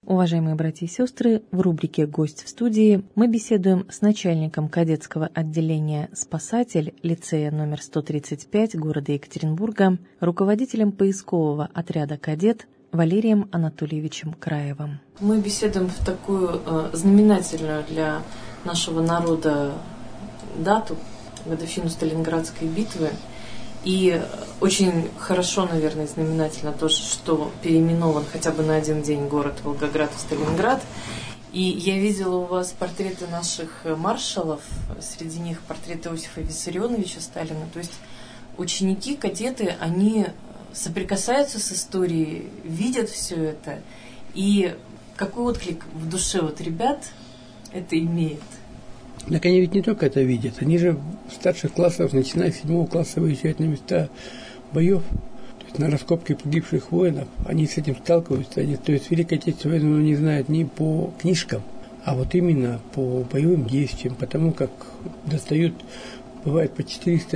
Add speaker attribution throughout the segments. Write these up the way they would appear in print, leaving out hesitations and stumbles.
Speaker 1: Уважаемые братья и сестры, в рубрике «Гость в студии» мы беседуем с начальником кадетского отделения «Спасатель» лицея номер 135 города Екатеринбурга, руководителем поискового отряда «Кадет» Валерием Анатольевичем Краевым. Мы беседуем в такую знаменательную для нашего народа дату, годовщину Сталинградской битвы. И очень хорошо, наверное, знаменательно то, что переименован хотя бы на один день город Волгоград в Сталинград. И я видела у вас портреты наших маршалов, среди них портрет Иосифа Виссарионовича Сталина. То есть ученики, кадеты, они соприкасаются с историей, видят все это. И какой отклик в душе вот ребят это имеет?
Speaker 2: Так они ведь не только это видят, они же в старших классах, начиная с 7 класса, выезжают на места боев, то есть на раскопки погибших воинов, они с этим сталкиваются, они, то есть Великой Отечественной войны не знают не по книжкам, а вот именно по боевым действиям, потому как достают, бывает по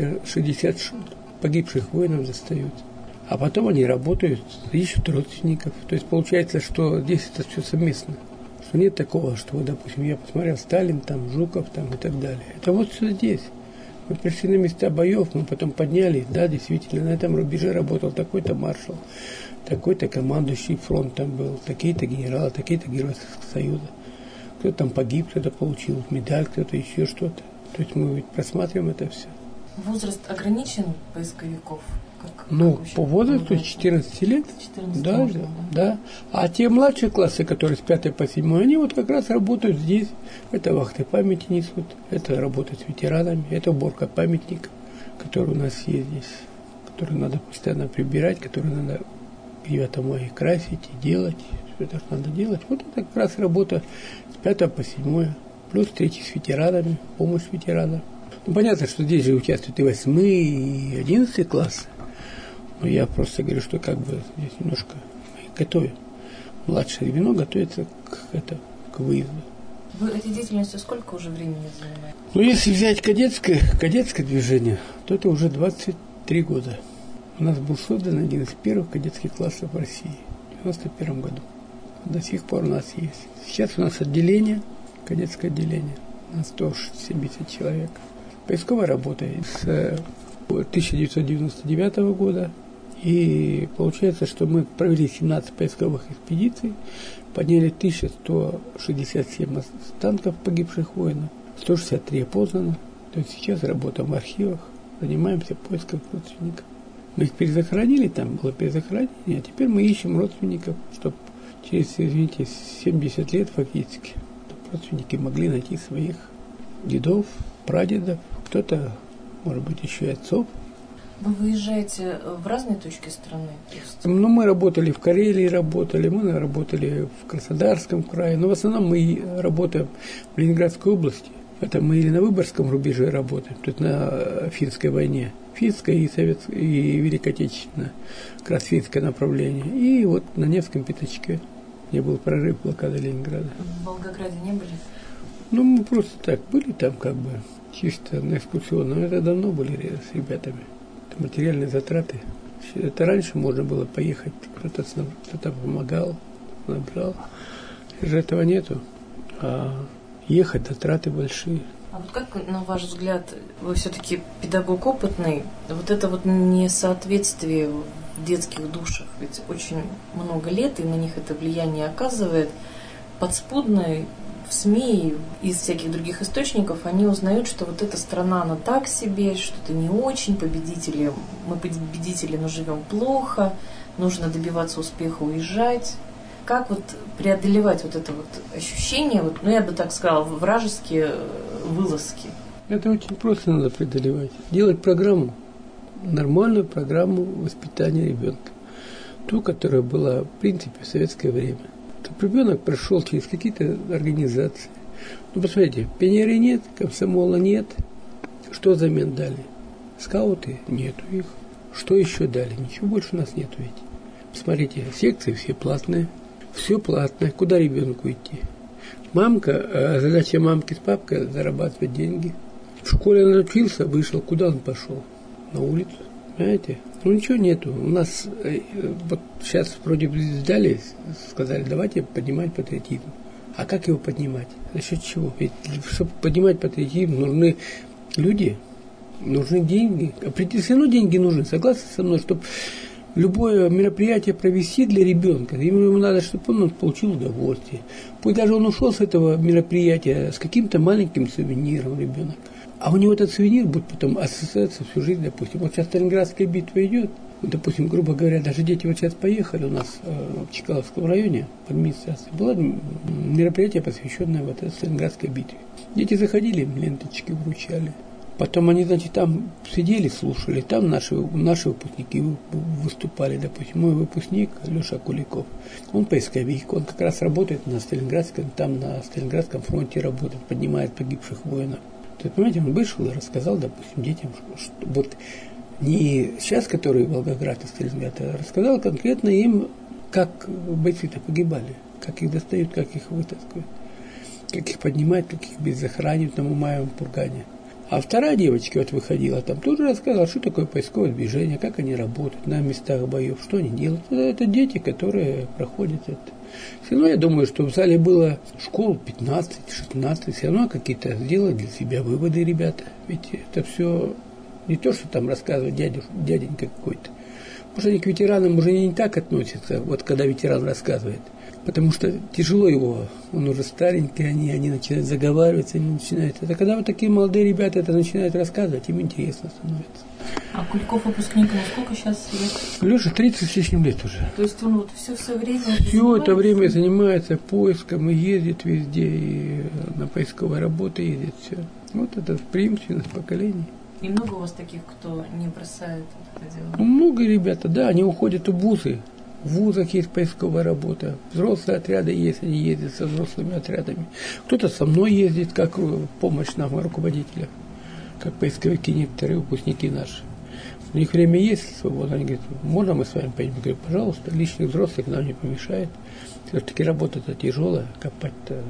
Speaker 2: 460 погибших воинов достают, а потом они работают, ищут родственников, то есть получается, что здесь это все совместно. Что нет такого, что, допустим, я посмотрел Сталин, там, Жуков, там, и так далее. Это вот все здесь. Мы пришли на места боев, мы потом поднялись, да, действительно, на этом рубеже работал такой-то маршал, такой-то командующий фронтом был, такие-то генералы, такие-то герои Союза. Кто-то там погиб, кто-то получил медаль, кто-то еще что-то. То есть мы ведь просматриваем это все.
Speaker 1: Возраст ограничен поисковиков?
Speaker 2: По возрасту 14 лет.
Speaker 1: 14
Speaker 2: да,
Speaker 1: можно,
Speaker 2: да. А те младшие классы, которые с 5 по 7, они вот как раз работают здесь. Это вахты памяти несут, это работа с ветеранами, это уборка памятников, которые у нас есть здесь, которые надо постоянно прибирать, которые надо 9 мая красить и делать. Все это надо делать. Вот это как раз работа с 5 по 7, плюс встречи с ветеранами, помощь ветеранам. Ну, понятно, что здесь же участвуют и 8, и 11 классы. Но я просто говорю, что как бы здесь немножко готовим. Младшее звено готовится к выезду.
Speaker 1: Вы этой деятельностью сколько уже времени занимаетесь?
Speaker 2: Ну, если взять кадетское движение, то это уже 23 года. У нас был создан один из первых кадетских классов в России в 1991 году. До сих пор у нас есть. Сейчас у нас отделение, кадетское отделение, на 170 человек. Поисковая работа с 1999 года. И получается, что мы провели 17 поисковых экспедиций, подняли 1167 останков погибших воинов, 163 опознано. То есть сейчас работаем в архивах, занимаемся поиском родственников. Мы их перезахоронили, там было перезахоронение, а теперь мы ищем родственников, чтобы через, 70 лет фактически, чтобы родственники могли найти своих дедов, прадедов, кто-то, может быть, еще и отцов.
Speaker 1: Вы выезжаете в разные точки страны?
Speaker 2: Ну, мы работали в Карелии, мы работали в Краснодарском крае, но в основном мы работаем в Ленинградской области. Это мы или на Выборгском рубеже работаем, тут на финской войне. Финская и советская, и Великой Отечественная, как раз финское направление. И вот на Невском пятачке, где был прорыв блокады Ленинграда.
Speaker 1: В Волгограде не были?
Speaker 2: Ну, мы просто так были там, как бы, чисто на экскурсионном. Это давно были с ребятами. Это материальные затраты. Это раньше можно было поехать, кто-то помогал, набрал. Сейчас же этого нету. А ехать затраты большие.
Speaker 1: А вот как, на ваш взгляд, вы все-таки педагог опытный, вот это вот несоответствие в детских душах, ведь очень много лет, и на них это влияние оказывает, подспудно в СМИ и из всяких других источников они узнают, что вот эта страна, она так себе, что-то не очень, победители, мы победители, но живем плохо, нужно добиваться успеха, уезжать. Как вот преодолевать вот это вот ощущение, вот, ну я бы так сказала, вражеские вылазки? Это
Speaker 2: очень просто надо преодолевать. Делать программу, нормальную программу воспитания ребенка. Ту, которая была, в принципе, в советское время. Чтобы ребенок прошел через какие-то организации. Ну, посмотрите, пионеры нет, комсомола нет. Что взамен дали? Скауты? Нету их. Что еще дали? Ничего больше у нас нету ведь. Посмотрите, секции все платные. Все платное. Куда ребенку идти? Мамка, задача мамки с папкой зарабатывать деньги. В школе он учился, вышел. Куда он пошел? На улицу. Понимаете? Ну ничего нету. У нас вот сейчас вроде бы сдали, сказали, давайте поднимать патриотизм. А как его поднимать? За счет чего? Ведь чтобы поднимать патриотизм, нужны люди, нужны деньги. Все равно деньги нужны. Согласны со мной, чтобы любое мероприятие провести для ребенка, ему надо, чтобы он получил удовольствие. Пусть даже он ушел с этого мероприятия с каким-то маленьким сувениром ребенок. А у него этот сувенир будет потом ассоциироваться всю жизнь, допустим. Вот сейчас Сталинградская битва идет, допустим, грубо говоря, даже дети вот сейчас поехали у нас в Чкаловском районе, в администрации, было мероприятие, посвященное вот этой Сталинградской битве. Дети заходили, им ленточки вручали. Потом они, значит, там сидели, слушали, там наши выпускники выступали, допустим, мой выпускник Леша Куликов, он поисковик, он как раз работает на Сталинградском фронте работает, поднимает погибших воинов. То есть, понимаете, он вышел и рассказал, допустим, детям, что вот не сейчас, которые в Волгограде, Сталинград, а рассказал конкретно им, как бойцы-то погибали, как их достают, как их вытаскивают, как их поднимают, как их беззахоранивают на Мамаевом кургане. А вторая девочка вот выходила, там тоже рассказала, что такое поисковое движение, как они работают на местах боев, что они делают. Это дети, которые проходят это. Все равно я думаю, что в зале было школ 15-16, все равно какие-то сделали для себя выводы ребята. Ведь это все не то, что там рассказывает дяденька какой-то. Может, они к ветеранам уже не так относятся, вот когда ветеран рассказывает. Потому что тяжело его, он уже старенький, они начинают заговариваться, они начинают. Это когда вот такие молодые ребята это начинают рассказывать, им интересно становится.
Speaker 1: А Куликов выпускник, сколько сейчас лет?
Speaker 2: Леша 30 с лишним лет уже.
Speaker 1: То есть он вот все время
Speaker 2: все это время занимается поиском и ездит везде, и на поисковой работе ездит все. Вот это преемственность поколений.
Speaker 1: И много у вас таких, кто не бросает это дело?
Speaker 2: Ну, много ребята, да, они уходят в вузы. В вузах есть поисковая работа. Взрослые отряды есть, они ездят со взрослыми отрядами. Кто-то со мной ездит, как помощь нам, руководителя, как поисковики некоторые выпускники наши. У них время есть свободно. Они говорят, можно мы с вами поедем? Я говорю, пожалуйста, лишних взрослых нам не помешает. Все-таки работа-то тяжелая, копать-то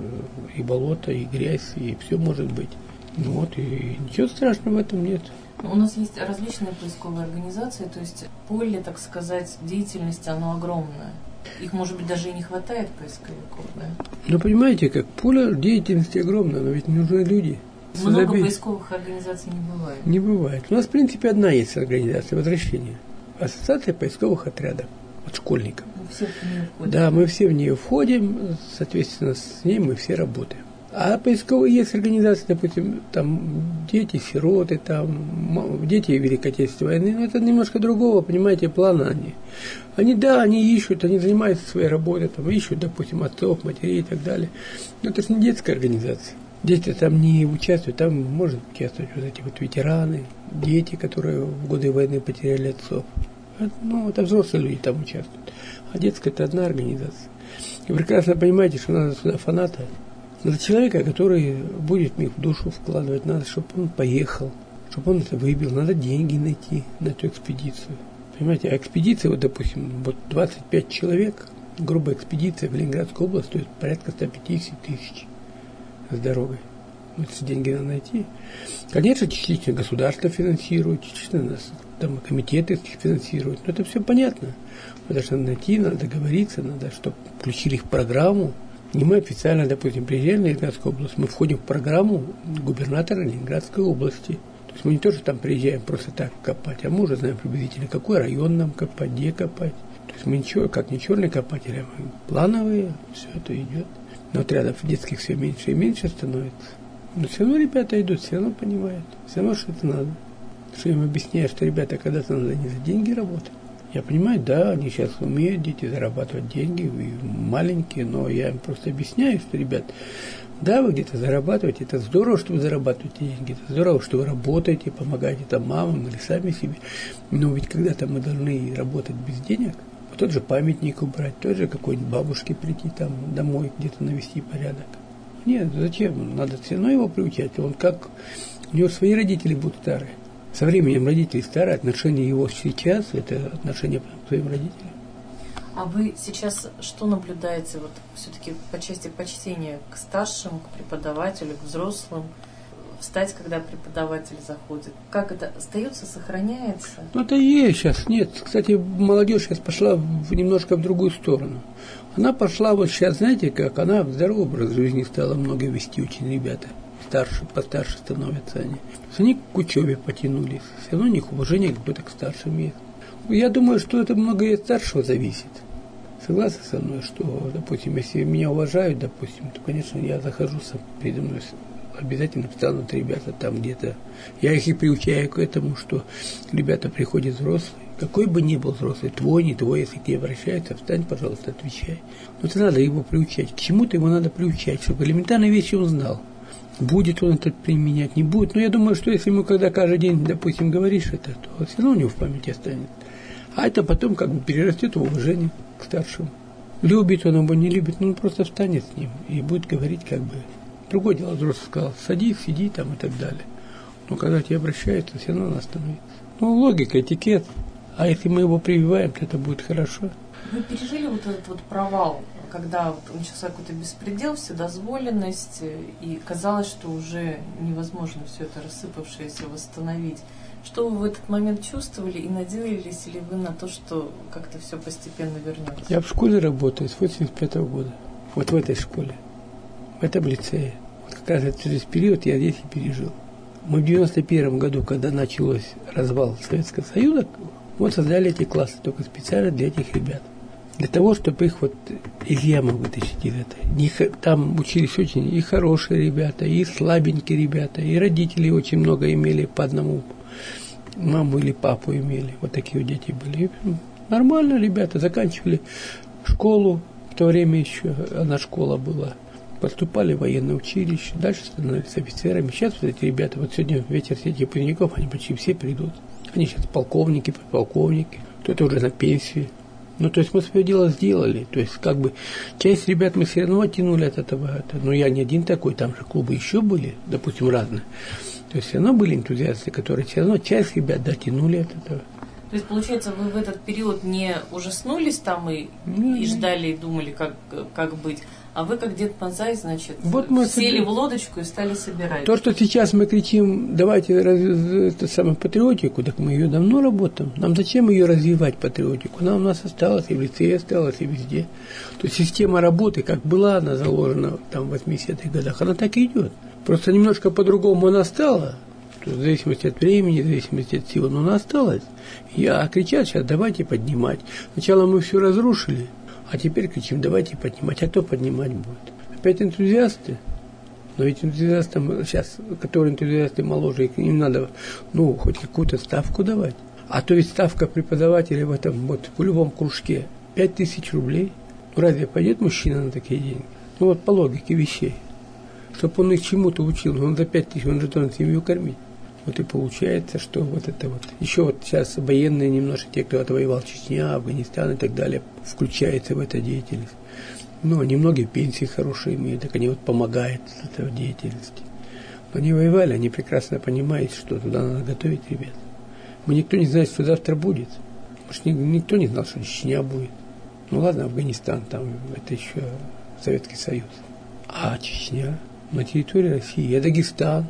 Speaker 2: и болото, и грязь, и все может быть. Ну вот, и ничего страшного в этом нет.
Speaker 1: У нас есть различные поисковые организации, то есть поле, так сказать, деятельности, оно огромное. Их, может быть, даже и не хватает поисковиков, да?
Speaker 2: Ну, понимаете, как поле деятельности огромное, но ведь нужны люди.
Speaker 1: Много поисковых организаций не бывает. Не
Speaker 2: бывает. У нас, в принципе, одна есть организация «Возвращение». Ассоциация поисковых отрядов от школьников.
Speaker 1: Мы все в нее входим.
Speaker 2: Да, мы все в нее входим, соответственно, с ней мы все работаем. А поисковые есть организации, допустим, там дети-сироты, там дети Великой Отечественной войны, но это немножко другого, понимаете, плана они. Они ищут, они занимаются своей работой, там ищут, допустим, отцов, матерей и так далее. Но это же не детская организация. Дети там не участвуют, там может участвовать вот эти вот ветераны, дети, которые в годы войны потеряли отцов. Это взрослые люди там участвуют. А детская это одна организация. И прекрасно понимаете, что надо сюда фаната. Надо человека, который будет в них в душу вкладывать, надо, чтобы он поехал, чтобы он это выбил, надо деньги найти на эту экспедицию. Понимаете, а экспедиция, вот, допустим, 25 человек, грубая экспедиция в Ленинградскую область стоит порядка 150 тысяч с дорогой. Эти деньги надо найти. Конечно, частично государство финансирует, частично там комитеты финансируют, но это все понятно. Потому что надо найти, надо договориться, надо, чтобы включили их в программу. Не мы официально, допустим, приезжаем в Ленинградскую область, мы входим в программу губернатора Ленинградской области. То есть мы не то, что там приезжаем просто так копать, а мы уже знаем приблизительно, какой район нам копать, где копать. То есть мы ничего, как не черные копатели, а мы плановые, все это идет. Но отрядов детских все меньше и меньше становится. Но все равно ребята идут, все равно понимают, все равно, что это надо. Что им объясняю, что ребята когда-то надо не за деньги работать. Я понимаю, да, они сейчас умеют, дети, зарабатывать деньги, маленькие, но я им просто объясняю, что, ребят, да, вы где-то зарабатываете, это здорово, что вы зарабатываете деньги, это здорово, что вы работаете, помогаете там мамам или сами себе, но ведь когда-то мы должны работать без денег, вот тот же памятник убрать, тот же какой-нибудь бабушке прийти там домой, где-то навести порядок. Нет, зачем? Надо все равно его приучать, он как, у него свои родители будут старые. Со временем родители старые, отношения его сейчас, это отношения к своим родителям.
Speaker 1: А вы сейчас что наблюдаете все-таки по части почтения к старшим, к преподавателю, к взрослым? встать, когда преподаватель заходит. Как это остается, сохраняется?
Speaker 2: Ну, это есть сейчас, нет. Кстати, молодежь сейчас пошла немножко в другую сторону. Она пошла вот сейчас, знаете как, она в здоровый образ жизни стала много вести очень ребята. Постарше становятся они. Они к учебе потянулись. Все равно у них уважение какое-то к старшим есть. Я думаю, что это многое от старшего зависит. Согласны со мной, что, допустим, если меня уважают, допустим, то, конечно, я захожу сам, передо мной обязательно встанут ребята там где-то. Я их и приучаю к этому, что ребята приходят взрослые, какой бы ни был взрослый, твой, не твой, если к тебе обращаются, встань, пожалуйста, отвечай. Но это надо его приучать. К чему-то его надо приучать, чтобы элементарные вещи он знал. Будет он это применять, не будет. Но я думаю, что если ему когда каждый день, допустим, говоришь это, то все равно у него в памяти останется. А это потом как бы перерастет в уважение к старшему. Любит он его, не любит, но он просто встанет с ним и будет говорить как бы. Другое дело, взрослый сказал, садись, сиди там и так далее. Но когда тебе обращаются, все равно он остановится. Ну, логика, этикет. А если мы его прививаем, то это будет хорошо.
Speaker 1: Вы пережили вот этот вот провал, когда вот начался какой-то беспредел, вседозволенность, и казалось, что уже невозможно все это рассыпавшееся восстановить. Что вы в этот момент чувствовали и надеялись ли вы на то, что как-то все постепенно вернется?
Speaker 2: Я в школе работаю с 85-го года. Вот в этой школе. В этом лицее. Вот как раз этот весь период я здесь и пережил. Мы в 91 году, когда начался развал Советского Союза, мы создали эти классы только специально для этих ребят. Для того, чтобы их вот из ямы вытащить из этой. Там учились очень и хорошие ребята, и слабенькие ребята, и родители очень много имели по одному. Маму или папу имели. Вот такие вот дети были. И нормально ребята заканчивали школу. В то время еще она школа была. Поступали в военное училище. Дальше становились офицерами. Сейчас вот эти ребята, вот сегодня вечер среди выпускников, они почти все придут. Они сейчас полковники, подполковники. Кто-то уже на пенсии. Ну, то есть мы свое дело сделали. То есть, как бы, часть ребят мы все равно оттянули от этого. Но я не один такой, там же клубы еще были, допустим, разные. То есть все равно были энтузиасты, которые все равно часть ребят дотянули от этого.
Speaker 1: То есть, получается, вы в этот период не ужаснулись там и ждали, и думали, как быть, а вы, как Дед Мазай, значит,
Speaker 2: вот мы
Speaker 1: сели в лодочку и стали собирать.
Speaker 2: То, что сейчас мы кричим, давайте это самое патриотику, так мы ее давно работаем. Нам зачем ее развивать, патриотику? Она у нас осталась, и в лицее осталась, и везде. То есть система работы, как была она заложена там, в 80-х годах, она так и идет. Просто немножко по-другому она стала, в зависимости от времени, в зависимости от всего, но она осталась. А кричат сейчас, давайте поднимать. Сначала мы все разрушили, а теперь кричим, давайте поднимать. А кто поднимать будет? Опять энтузиасты? Но ведь энтузиастам сейчас, которые энтузиасты моложе, им надо, хоть какую-то ставку давать. А то ведь ставка преподавателя в этом, вот, в любом кружке 5000 рублей. Разве пойдет мужчина на такие деньги? Вот по логике вещей. Чтобы он их чему-то учил, он за 5000, он же должен семью кормить. Вот и получается, что вот это вот. Еще вот сейчас военные немножко, те, кто отвоевал Чечня, Афганистан и так далее, включаются в эту деятельность. Но немногие пенсии хорошие имеют, так они вот помогают с этой деятельности. Но они воевали, они прекрасно понимают, что туда надо готовить ребят. Никто не знает, что завтра будет. Может, никто не знал, что Чечня будет. Ну ладно, Афганистан, там это еще Советский Союз. А Чечня на территории России, а Дагестан,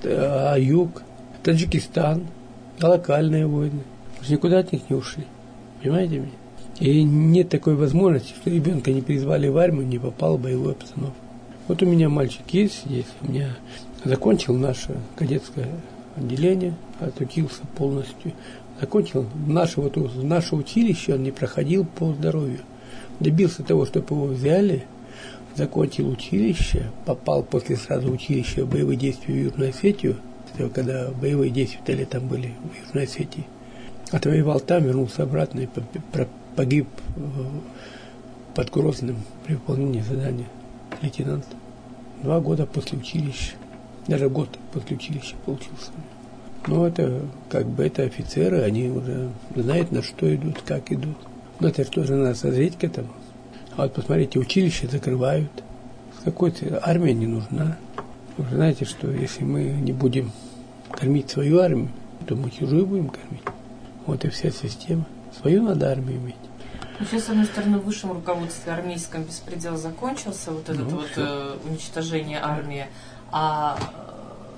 Speaker 2: а юг, Таджикистан, локальные войны. Может, никуда от них не ушли. Понимаете меня? И нет такой возможности, что ребенка не призвали в армию, не попал в боевую обстановку. Вот у меня мальчик есть здесь, у меня закончил наше кадетское отделение, отучился полностью. Закончил наше училище, он не проходил по здоровью. Добился того, чтобы его взяли, закончил училище, попал после сразу училища в боевые действия в Южную Осетию, когда боевые действия там были в Южной Осетии. Отвоевал там, вернулся обратно и погиб под Грозным при выполнении задания лейтенанта. 2 года после училища, даже год после училища получился. Но это как бы это офицеры, они уже знают, на что идут, как идут. Но это же тоже надо созреть к этому. А вот посмотрите, училище закрывают. Какой-то армия не нужна. Вы знаете, что если мы не будем кормить свою армию, то мы чужую будем кормить. Вот и вся система. Свою надо армию иметь.
Speaker 1: Сейчас, с одной стороны, в высшем руководстве армейском беспредел закончился, вот это уничтожение армии, а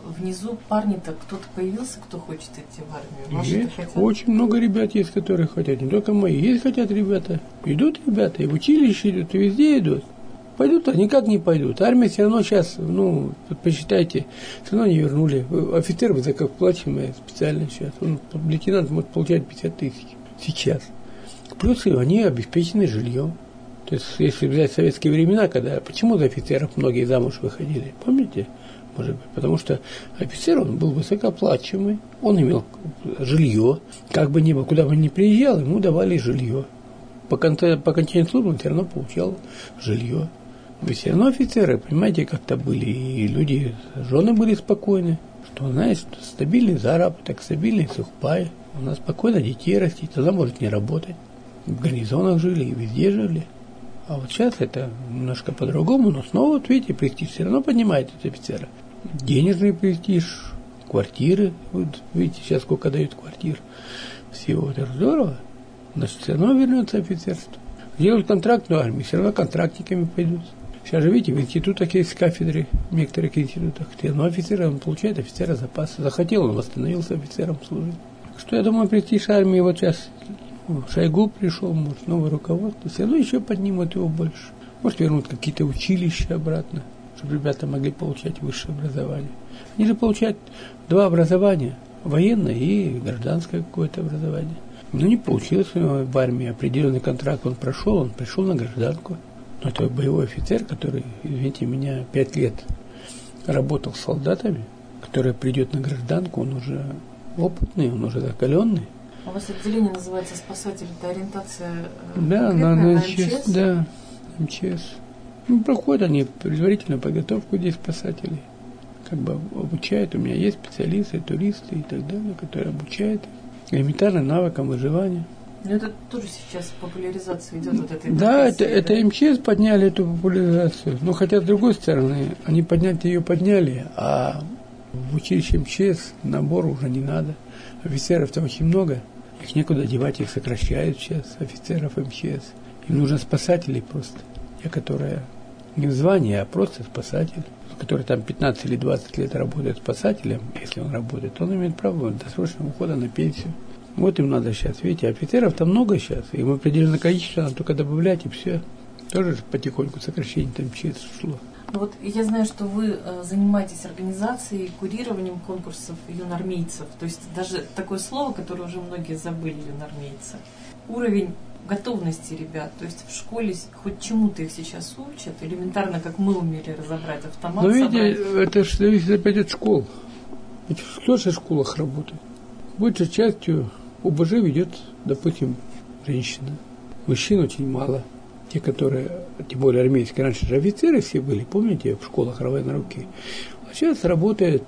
Speaker 1: внизу парни-то кто-то появился, кто хочет идти в армию?
Speaker 2: Есть. Очень много ребят есть, которые хотят. Не только мои. Есть хотят ребята. Идут ребята, и в училище идут, и везде идут. Пойдут, а никак не пойдут. Армия все равно сейчас, посчитайте, все равно не вернули. Офицер высокооплачиваемый специально сейчас. Лейтенант может получать 50 тысяч сейчас. Плюс они обеспечены жильем. То есть, если взять советские времена, когда почему за офицеров многие замуж выходили, помните? Может быть, потому что офицер, он был высокооплачиваемый, он имел жилье, как бы ни было, куда бы ни приезжал, ему давали жилье. По окончании службы он все равно получал жилье. Вы все равно офицеры, понимаете, как-то были, и люди, жены были спокойны, что, знаете, стабильный заработок, стабильный сухпай, у нас спокойно детей растить, тогда может не работать. В гарнизонах жили и везде жили. А вот сейчас это немножко по-другому, но снова, вот видите, престиж все равно поднимается от офицера. Денежный престиж, квартиры, вот видите, сейчас сколько дают квартир, всего, это здорово, значит, все равно вернется офицерство. Делают контрактную армию, все равно контрактниками пойдут. Сейчас же, видите, в институтах есть кафедры, в некоторых институтах, все равно офицеры, он получает офицера запаса. Захотел, он восстановился офицером служить. Что я думаю, престиж армии вот сейчас, Шойгу пришел, может, новое руководство, все равно еще поднимут его больше. Может, вернут какие-то училища обратно, чтобы ребята могли получать высшее образование. Они же получают 2 образования, военное и гражданское какое-то образование. Но не получилось у него в армии, определенный контракт он пришел на гражданку. Но это боевой офицер, который, извините меня, 5 лет работал с солдатами, который придет на гражданку, он уже опытный, он уже закаленный.
Speaker 1: У вас отделение называется «Спасатель», это ориентация
Speaker 2: на МЧС? Да, МЧС. Проходят они предварительную подготовку здесь спасателей. Как бы обучают, у меня есть специалисты, туристы и так далее, которые обучают элементарным навыкам выживания.
Speaker 1: Но это тоже сейчас популяризация идет вот этой.
Speaker 2: Да, это МЧС подняли эту популяризацию. Но хотя, с другой стороны, они подняли, а в училище МЧС набор уже не надо. Офицеров-то очень много. Их некуда девать, их сокращают сейчас, офицеров МЧС. Им нужны спасатели просто. Те, которые не в звании, а просто спасатель. Который там 15 или 20 лет работает спасателем, если он работает, он имеет право досрочного ухода на пенсию. Вот им надо сейчас, видите, офицеров там много сейчас, им определенное количество надо только добавлять, и все. Тоже потихоньку сокращение там МЧС шло.
Speaker 1: Вот я знаю, что вы занимаетесь организацией, курированием конкурсов юнармейцев. То есть даже такое слово, которое уже многие забыли, юнармейцы. Уровень готовности ребят, то есть в школе хоть чему-то их сейчас учат, элементарно, как мы умели разобрать автомат.
Speaker 2: Но видите, это же зависит опять от школ. Ведь кто же в школах работает? Большей частью ОБЖ ведет, допустим, женщина. Мужчин очень мало. Те, которые, тем более армейские, раньше же офицеры все были, помните, в школах военной руки. А сейчас работает,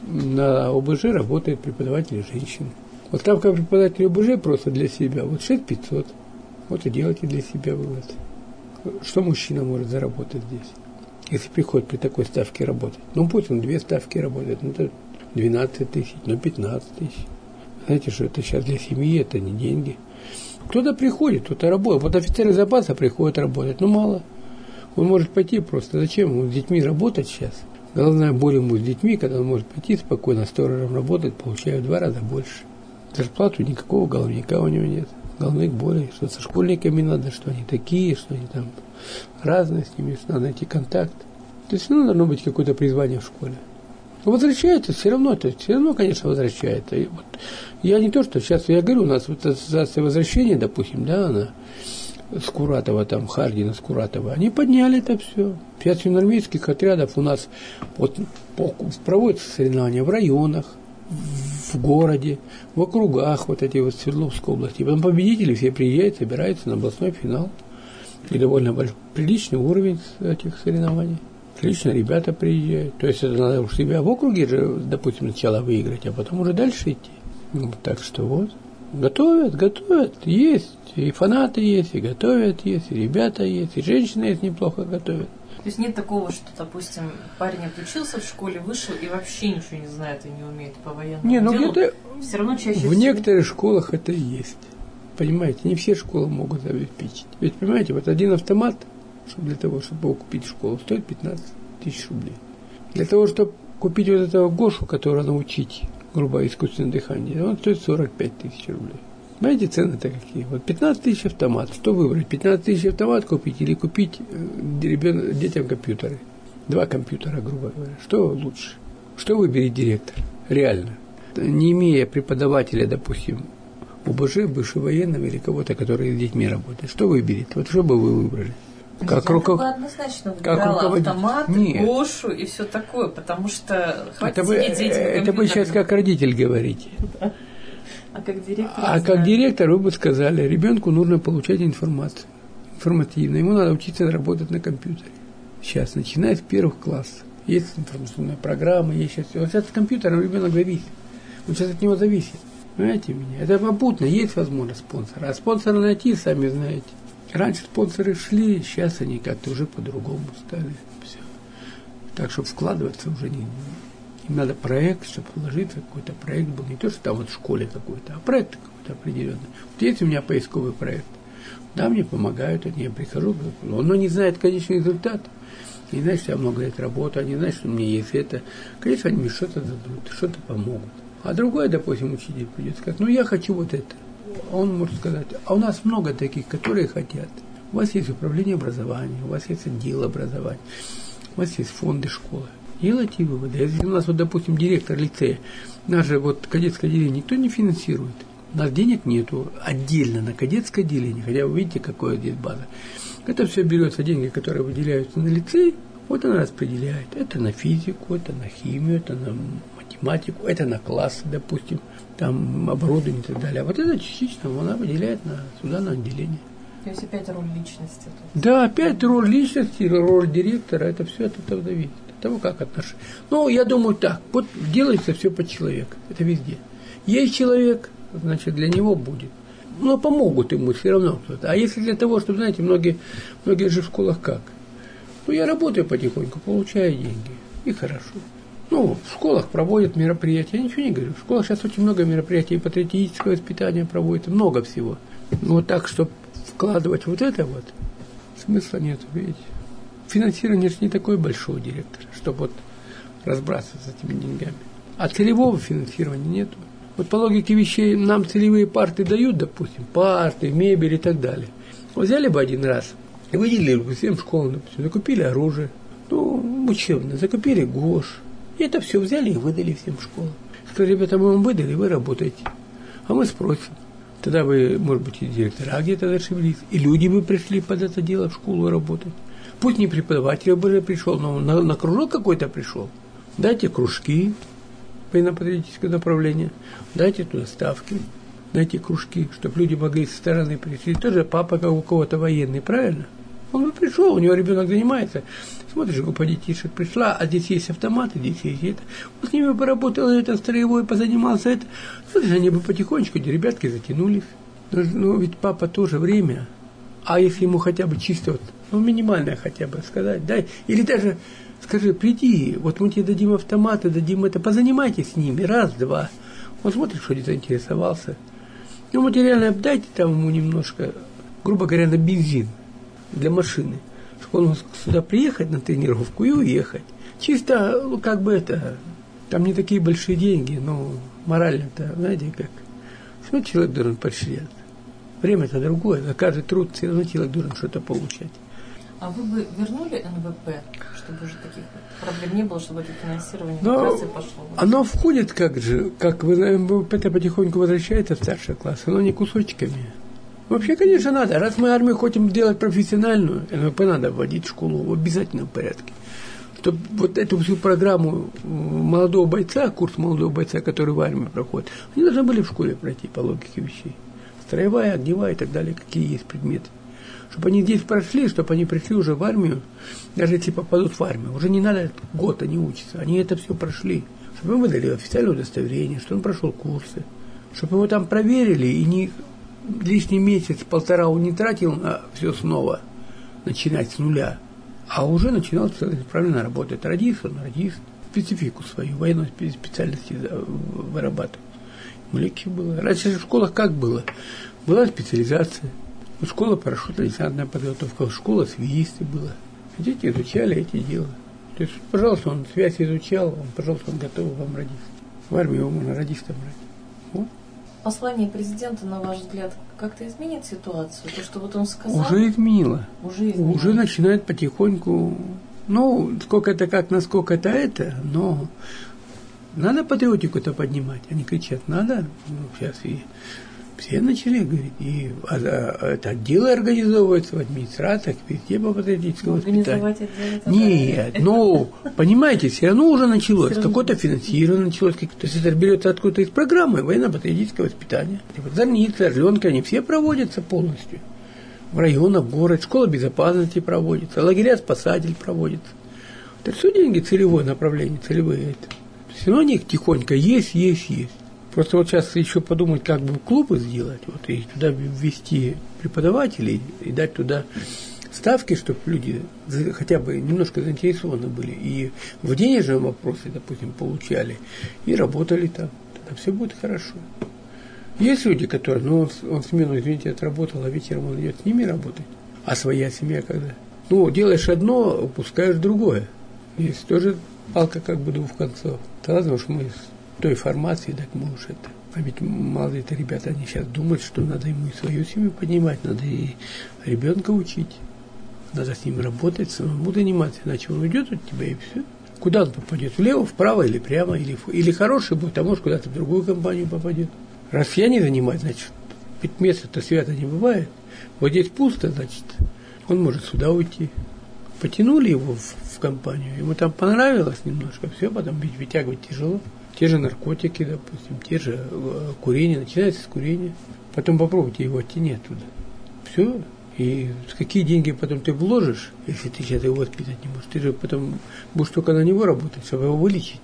Speaker 2: на ОБЖ работает преподаватели женщин. Вот там, как преподаватель ОБЖ просто для себя, вот 6500. Вот и делайте для себя вывод. Что мужчина может заработать здесь, если приходит при такой ставке работать? Ну, пусть он 2 ставки работает, ну, это 12 тысяч, ну, 15 тысяч. Знаете, что это сейчас для семьи, это не деньги. Кто-то приходит, кто-то работает. Вот офицеры запаса приходят работать, ну, мало. Он может пойти просто. Зачем ему с детьми работать сейчас? Головная боль ему с детьми, когда он может пойти спокойно сторожем работать, получая в 2 раза больше. Зарплату никакого головника у него нет. Головных болей, что со школьниками надо, что они такие, что они там разные, с ними надо найти контакт. То есть, должно быть какое-то призвание в школе. Но возвращается все равно, конечно, возвращается. И вот, я не то, что сейчас, я говорю, у нас вот ассоциация возвращения, допустим, да, она Скуратова, там, Хардина, Скуратова, они подняли это все. 5 юнармейских отрядов у нас вот, проводятся соревнования в районах, в городе, в округах, вот эти вот Свердловской области. Потом победители все приезжают, собираются на областной финал. И довольно приличный уровень этих соревнований. Прилично ребята приезжают. То есть это надо у себя в округе же, допустим, сначала выиграть, а потом уже дальше идти. Так что вот. Готовят. Есть. И фанаты есть, и готовят есть, и ребята есть, и женщины есть неплохо готовят.
Speaker 1: То есть нет такого, что, допустим, парень отучился в школе, вышел и вообще ничего не знает и не умеет по военному делу.
Speaker 2: Где-то
Speaker 1: все равно чаще
Speaker 2: в некоторых школах это есть. Понимаете, не все школы могут обеспечить. Ведь, понимаете, вот один автомат, для того, чтобы его купить в школу, стоит 15 тысяч рублей. Для того, чтобы Купить вот этого Гошу, которого научить, грубо, искусственное дыхание, он стоит 45 тысяч рублей. Знаете, цены-то какие? Вот 15 тысяч автомат. Что выбрать? 15 тысяч автомат купить или купить детям компьютеры? 2 компьютера, грубо говоря. Что лучше? Что выберет директор? Реально. Не имея преподавателя, допустим, УБЖ, бывшего военного или кого-то, который с детьми работает, что выберет? Вот что бы вы выбрали?
Speaker 1: Как однозначно выбирала автомат, Гошу и все такое, потому что хватит сидеть за этим компьютером.
Speaker 2: Это вы сейчас как родитель говорите.
Speaker 1: А как директор?
Speaker 2: Как директор вы бы сказали, ребенку нужно получать информацию, информативно. Ему надо учиться работать на компьютере. Сейчас, начиная с 1 класса. Есть информационная программа, есть сейчас. Вот сейчас с компьютером ребенок зависит. Он сейчас от него зависит. Понимаете меня? Это попутно, есть возможность спонсора. А спонсора найти, сами знаете. Раньше спонсоры шли, сейчас они как-то уже по-другому стали. Все. Так, чтобы вкладываться уже не... Им надо проект, чтобы вложиться, какой-то проект был. Не то, что там вот в школе какой-то, а проект какой-то определенный. Вот есть у меня поисковый проект. Да, мне помогают, я прихожу, но не знает конечный результат. Не знает, что я много лет работаю, не знает, что у меня есть это. Конечно, они мне что-то дадут, что-то помогут. А другой, допустим, учитель придет сказать, я хочу вот это. А он может сказать, а у нас много таких, которые хотят. У вас есть управление образованием, у вас есть отдел образования, у вас есть фонды школы. Делайте выводы. Если у нас, вот, допустим, директор лицея, наше вот кадетское отделение никто не финансирует. У нас денег нету отдельно на кадетское отделение, хотя вы видите, какое здесь база. Это все берется, деньги, которые выделяются на лицей, вот она распределяет. Это на физику, это на химию, это на математику, это на классы, допустим, там оборудование и так далее. А вот это частично она выделяет сюда на отделение.
Speaker 1: То есть опять роль личности.
Speaker 2: Да, опять роль личности, роль директора, это все от этого зависит. От того, как отношения. Я думаю так, вот делается все под человека, это везде. Есть человек, значит, для него будет. Помогут ему все равно кто-то. А если для того, чтобы, знаете, многие же в школах как? Я работаю потихоньку, получаю деньги, и хорошо. В школах проводят мероприятия, я ничего не говорю. В школах сейчас очень много мероприятий, патриотическое воспитание проводится, много всего. Так, чтобы вкладывать вот это вот, смысла нет, видите. Финансирование же не такое большое директора, чтобы вот разбрасываться этими деньгами. А целевого финансирования нету. Вот по логике вещей нам целевые парты дают, допустим, парты, мебель и так далее. Взяли бы один раз и выделили бы всем школам, допустим, закупили оружие, учебное, закупили ГОШ. И это все взяли и выдали всем школам. Сказали, ребята, мы вам выдали, вы работаете. А мы спросим. Тогда бы, может быть, и директора где-то зашевелились, и люди бы пришли под это дело в школу работать. Пусть не преподаватель бы пришел, но на кружок какой-то пришел. Дайте кружки по инопатриотическому направлению, дайте туда ставки, дайте кружки, чтобы люди могли со стороны прийти. Тоже папа как у кого-то военный, правильно? Он бы пришел, у него ребенок занимается. Смотришь, группа детишек пришла, а здесь есть автоматы, здесь есть это. Он с ними поработал, это строевой, позанимался, это. Смотришь, они бы потихонечку, эти ребятки затянулись. Ведь папа тоже время. А если ему хотя бы чисто, минимальное хотя бы сказать, дай. Или даже скажи, приди, вот мы тебе дадим автоматы, дадим это, позанимайтесь с ними, раз, два. Он смотрит, что где-то заинтересовался. Материально дайте там ему немножко, грубо говоря, на бензин для машины. Чтобы он сюда приехать на тренировку и уехать. Чисто, там не такие большие деньги, но морально-то, знаете, как. Все человек должен поощряться. Время-то другое, за каждый труд все равно человек должен что-то получать.
Speaker 1: А вы бы вернули НВП, чтобы уже таких проблем не было, чтобы это финансирование как раз и пошло?
Speaker 2: Оно входит как вы знаете, это потихоньку возвращается в старший класс, но не кусочками. Вообще, конечно, надо. Раз мы армию хотим делать профессиональную, НВП надо вводить в школу в обязательном порядке. Чтобы вот эту всю программу молодого бойца, курс молодого бойца, который в армии проходит, они должны были в школе пройти по логике вещей. Строевая, огневая и так далее, какие есть предметы. Чтобы они здесь прошли, чтобы они пришли уже в армию, даже если попадут в армию, уже не надо год они учатся, они это все прошли. Чтобы им выдали официальное удостоверение, что он прошел курсы, чтобы его там проверили и не лишний месяц-полтора он не тратил на все снова, начинать с нуля, а уже начинал правильно работать. Радист, специфику свою, военную специальность вырабатывать. Легче было. Раньше в школах как было? Была специализация. Школа парашютно-десантная подготовка, школа связисты была. Дети изучали эти дела. То есть, пожалуйста, он связь изучал, пожалуйста, он готов вам родиться. В армии его можно радистом брать. Вот.
Speaker 1: Послание президента, на ваш взгляд, как-то изменит ситуацию? То, что вот он сказал...
Speaker 2: Уже изменило.
Speaker 1: Уже
Speaker 2: начинает потихоньку... Ну, сколько это как, насколько это, но надо патриотику-то поднимать. Они кричат, надо. Ну, сейчас и все начали говорить. И это отделы организовываются в администрациях, везде по патриотическому воспитанию. Нет, ну, понимаете, все равно уже началось. Какое-то финансирование началось. То есть это берется откуда-то из программы военно-патриотического воспитания. Зорницы, Орленка, они все проводятся полностью. В районах, в город, школа безопасности проводится, лагеря спасатель проводится. Это все деньги целевое направление, целевые это. Все равно они тихонько есть. Просто вот сейчас еще подумать, как бы клубы сделать, вот, и туда ввести преподавателей, и дать туда ставки, чтобы люди хотя бы немножко заинтересованы были, и в денежном вопросе, допустим, получали, и работали там. Тогда все будет хорошо. Есть люди, которые, он смену, извините, отработал, а вечером он идет с ними работать. А своя семья когда? Ну, делаешь одно, упускаешь другое. Есть тоже палка как бы двух концов. Да ладно уж мы с той формации, так мы уж это. А ведь молодые-то ребята, они сейчас думают, что надо ему и свою семью поднимать, надо и ребенка учить. Надо с ним работать, самому заниматься, иначе он уйдет от тебя и все. Куда он попадет? Влево, вправо или прямо? Или хороший будет, а может куда-то в другую компанию попадет. Раз я не занимаюсь, значит, ведь место-то свято не бывает. Вот здесь пусто, значит, он может сюда уйти. Потянули его в компанию, ему там понравилось немножко, все, потом вытягивать тяжело. Те же наркотики, допустим, те же курение, начинается с курения. Потом попробуйте его оттянуть оттуда. Все. И какие деньги потом ты вложишь, если ты сейчас его воспитать не можешь, ты же потом будешь только на него работать, чтобы его вылечить.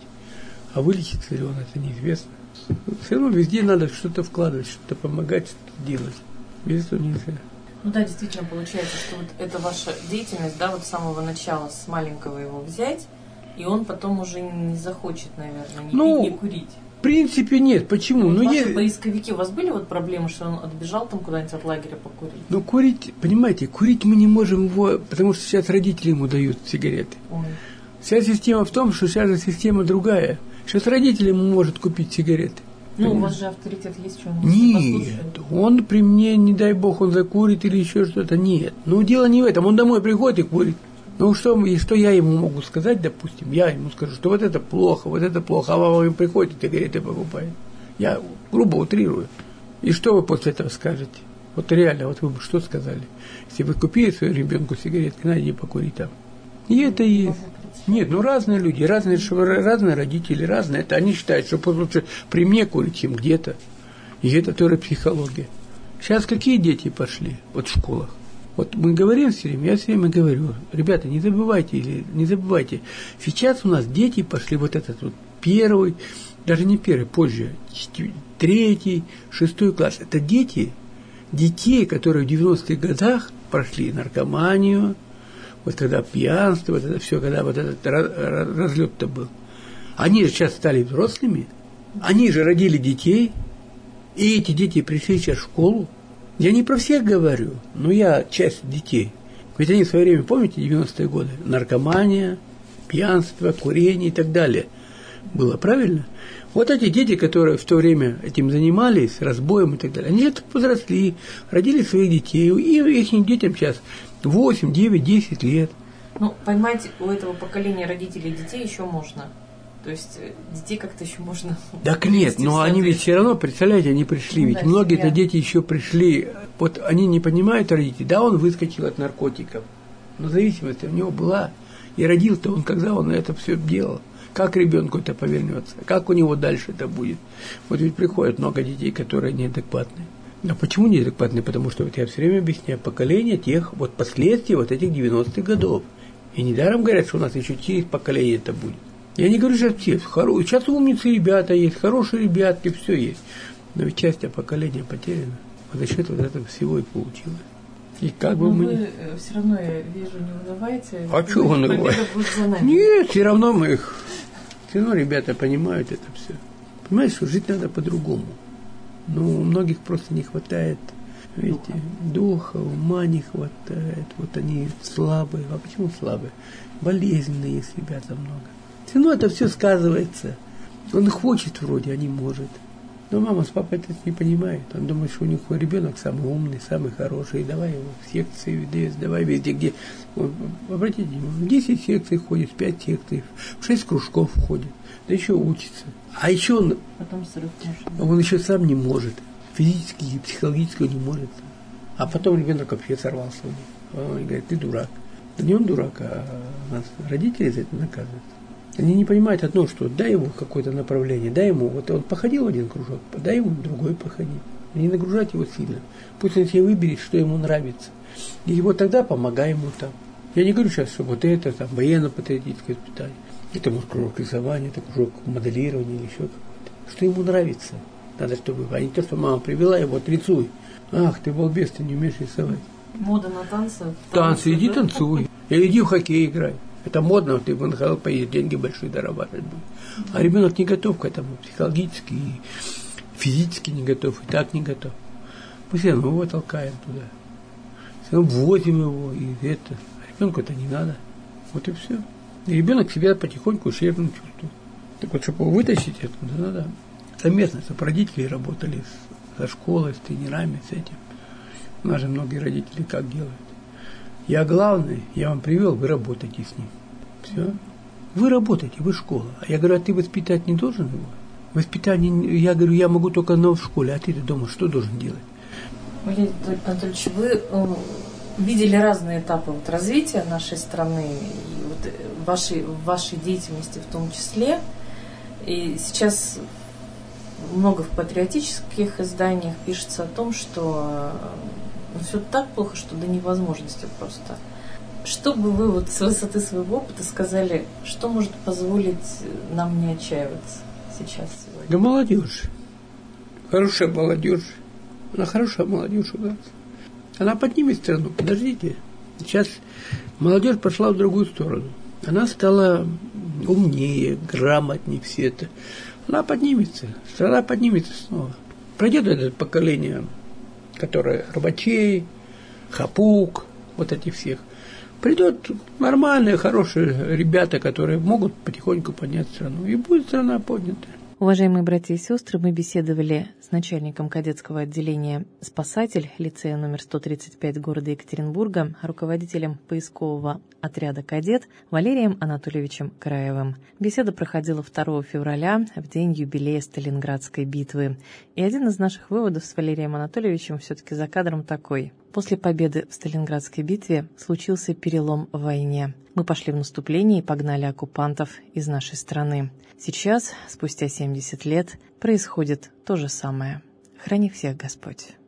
Speaker 2: А вылечится ли он, это неизвестно. Все равно везде надо что-то вкладывать, что-то помогать, что-то делать. Без этого нельзя.
Speaker 1: Ну да, действительно, получается, что вот это ваша деятельность, да, вот с самого начала, с маленького его взять, и он потом уже не захочет, наверное, ни пить, ни курить.
Speaker 2: В принципе, нет. Почему?
Speaker 1: Вот ваши поисковики, у вас были вот проблемы, что он отбежал там куда-нибудь от лагеря покурить?
Speaker 2: Ну, курить, понимаете, курить мы не можем его, потому что сейчас родители ему дают сигареты.
Speaker 1: Ой.
Speaker 2: Вся система в том, что сейчас же система другая. Сейчас родители ему может купить сигареты.
Speaker 1: Ну, у вас же авторитет есть, что он
Speaker 2: Нет, он при мне, не дай бог, он закурит или еще что-то. Нет. Ну, дело не в этом. Он домой приходит и курит. Ну, что я ему могу сказать, допустим? Я ему скажу, что вот это плохо, а мама ему приходит и сигареты покупает. Я грубо утрирую. И что вы после этого скажете? Вот реально, вот вы бы что сказали? Если вы купили своему ребенку сигаретки, найди покурить там. И это есть. Нет, ну разные люди, разные родители, разные. Это они считают, что лучше при мне курить, чем где-то. И это тоже психология. Сейчас какие дети пошли вот в школах? Вот мы говорим все время, я все время говорю, ребята, не забывайте, сейчас у нас дети пошли вот этот вот первый, даже не первый, позже, 3, 6 класс. Это детей, которые в 90-х годах прошли наркоманию, вот когда пьянство, вот это все, когда вот этот разлет-то был. Они же сейчас стали взрослыми, они же родили детей, и эти дети пришли сейчас в школу. Я не про всех говорю, но я часть детей. Ведь они в свое время, помните, 90-е годы, наркомания, пьянство, курение и так далее было, правильно? Вот эти дети, которые в то время этим занимались, разбоем и так далее, они это подросли, родили своих детей, и их детям сейчас 8, 9, 10 лет.
Speaker 1: Ну, понимаете, у этого поколения родителей детей еще можно. То есть детей как-то еще можно...
Speaker 2: Так нет, но они ведь все равно, представляете, они пришли, ведь многие-то дети еще пришли, вот они не понимают родители, да, он выскочил от наркотиков, но зависимость у него была, и родил-то он, когда он это все делал, как ребенку это повернется, как у него дальше это будет. Вот ведь приходят много детей, которые неадекватные. А почему неадекватные? Потому что вот я все время объясняю, поколение тех, вот последствий вот этих 90-х годов. И недаром говорят, что у нас еще через поколение это будет. Я не говорю, что все. Сейчас умницы ребята есть, хорошие ребятки, все есть. Но ведь часть поколения потеряна. Вот за счет вот этого всего и получилось. И как бы мы...
Speaker 1: Вы все равно, я вижу, не унываете.
Speaker 2: А что унывать? Нет, все равно мы их... Все равно ребята понимают это все. Понимаешь, что жить надо по-другому. Ну, у многих просто не хватает Видите, духа, ума не хватает. Вот они слабые. А почему слабые? Болезненные, есть ребята много. Ну, это все сказывается. Он хочет вроде, а не может. Но мама с папой это не понимает. Он думает, что у них ребенок самый умный, самый хороший. И давай его в секции ведешь, давай везде, где... Он, обратите внимание, в 10 секций ходит, в 5 секций, в 6 кружков ходит. Да еще учится. А еще он...
Speaker 1: Потом срыв может.
Speaker 2: Он еще сам не может. Физически и психологически он не может. А потом ребенок вообще сорвался у них. Он говорит, ты дурак. Да не он дурак, а нас родители за это наказывают. Они не понимают одно, что дай ему какое-то направление, дай ему, вот он походил один кружок, дай ему другой походить. Не нагружать его сильно. Пусть он себе выберет, что ему нравится. И вот тогда помогай ему там. Я не говорю сейчас, что вот это там военно-патриотическое воспитание. Это может кружок рисования, это кружок моделирования или еще какой-то. Что ему нравится. Надо, чтобы, а не то, что мама привела его, вот рисуй. Ах, ты балбес, ты не умеешь рисовать.
Speaker 1: Мода на танцы.
Speaker 2: Танцы, иди танцуй. Или иди в хоккей играй. Это модно, ты в НХЛ поедешь, деньги большие зарабатывать будешь. А ребенок не готов к этому, психологически и физически не готов, и так не готов. Мы все равно его толкаем туда. Все равно вводим его, и это. А ребенку это не надо. Вот и все. И ребенок себя потихоньку ущербно чувствует. Так вот, чтобы его вытащить оттуда, надо совместно, чтобы родители работали со школой, с тренерами, с этим. У нас же многие родители как делают? Я главный, я вам привел, вы работаете с ним. Все. Вы работаете, вы школа. А я говорю, а ты воспитать не должен его? Воспитание, я говорю, я могу только в школе, а ты дома что должен делать?
Speaker 1: Валерий Анатольевич, вы видели разные этапы вот развития нашей страны, и вот в вашей деятельности в том числе. И сейчас много в патриотических изданиях пишется о том, что все так плохо, что до невозможности просто. Что бы вы вот с высоты своего опыта сказали, что может позволить нам не отчаиваться сейчас сегодня?
Speaker 2: Да молодежь. Хорошая молодежь. Она хорошая молодежь у нас. Она поднимет страну. Подождите. Сейчас молодежь пошла в другую сторону. Она стала умнее, грамотнее, все это. Она поднимется. Страна поднимется снова. Пройдет это поколение, которое Рабочей, Хапук, вот эти всех. Придут нормальные, хорошие ребята, которые могут потихоньку поднять страну. И будет страна поднята.
Speaker 1: Уважаемые братья и сестры, мы беседовали с начальником кадетского отделения «Спасатель» лицея номер 135 города Екатеринбурга, руководителем поискового отряда «Кадет» Валерием Анатольевичем Краевым. Беседа проходила 2 февраля, в день юбилея Сталинградской битвы. И один из наших выводов с Валерием Анатольевичем все-таки за кадром такой. После победы в Сталинградской битве случился перелом в войне. Мы пошли в наступление и погнали оккупантов из нашей страны. Сейчас, спустя 70 лет, происходит то же самое. Храни всех Господь.